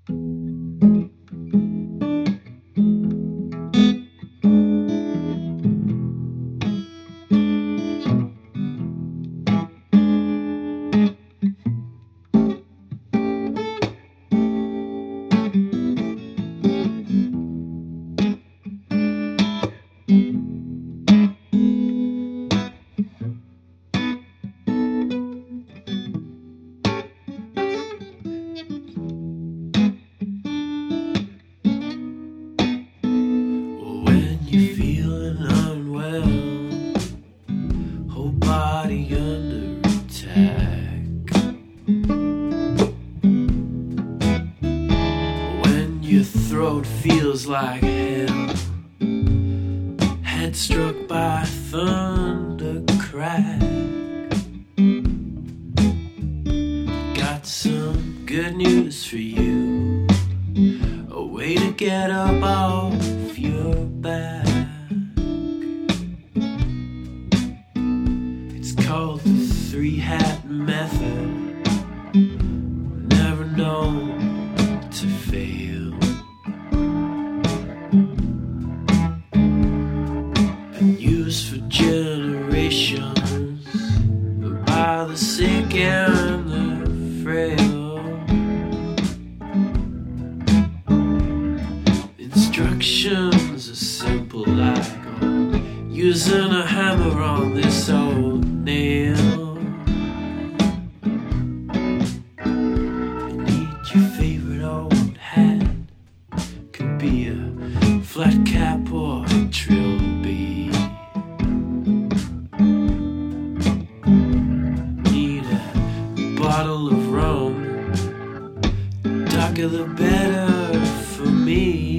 When you're feeling unwell, whole body under attack. When your throat feels like hell, head struck by a thunder crack. Got some good news for you, a way to get up off your back. It's called the 3-hat method, never known to fail. Been used for generations by the sick and the frail. Instructions are simple, like using a hammer on this old nail. You need your favorite old hat, could be a flat cap or a trilby. Need a bottle of rum, darker the better for me.